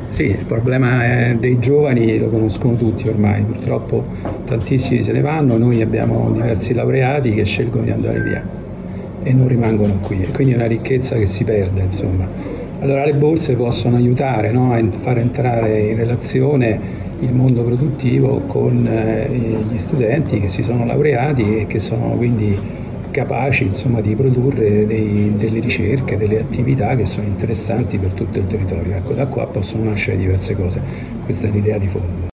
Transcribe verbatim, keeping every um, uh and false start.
Sì, il problema è dei giovani lo conoscono tutti ormai, purtroppo tantissimi se ne vanno, noi abbiamo diversi laureati che scelgono di andare via e non rimangono qui, e quindi è una ricchezza che si perde, insomma. Allora le borse possono aiutare, no, a far entrare in relazione il mondo produttivo con eh, gli studenti che si sono laureati e che sono quindi capaci, insomma, di produrre dei, delle ricerche, delle attività che sono interessanti per tutto il territorio. Ecco, da qua possono nascere diverse cose. Questa è l'idea di fondo.